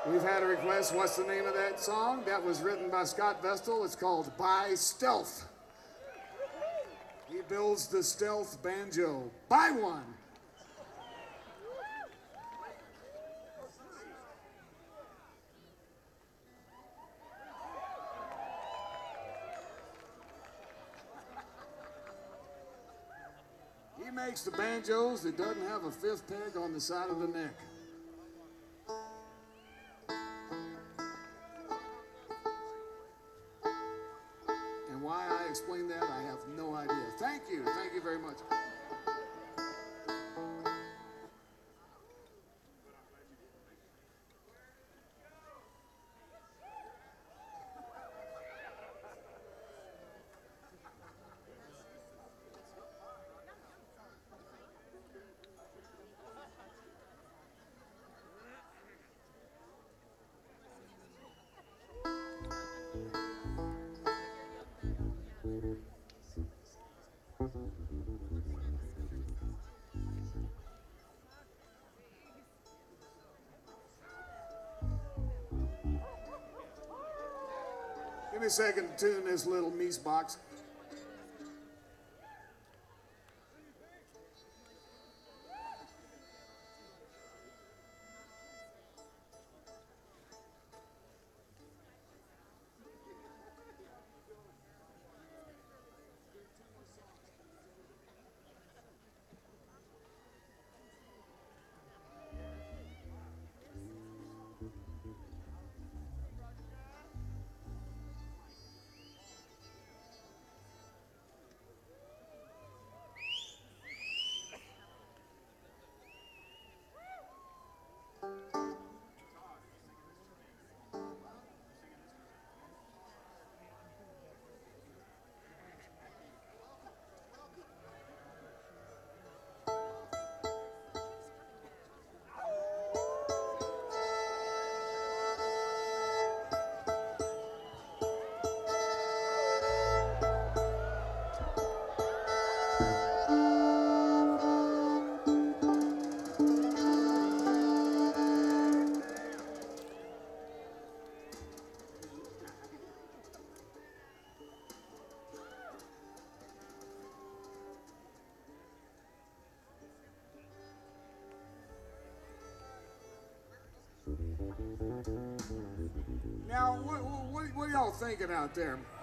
We've had a request. What's the name of that song? That was written by Scott Vestal. It's called By Stealth. He builds the stealth banjo. Buy one. He makes the banjos that doesn't have a fifth peg on the side of the neck. And why I explain that, I have no idea. Thank you. Thank you very much. Give me a second to tune this little Mies box. Now, what are y'all thinking out there?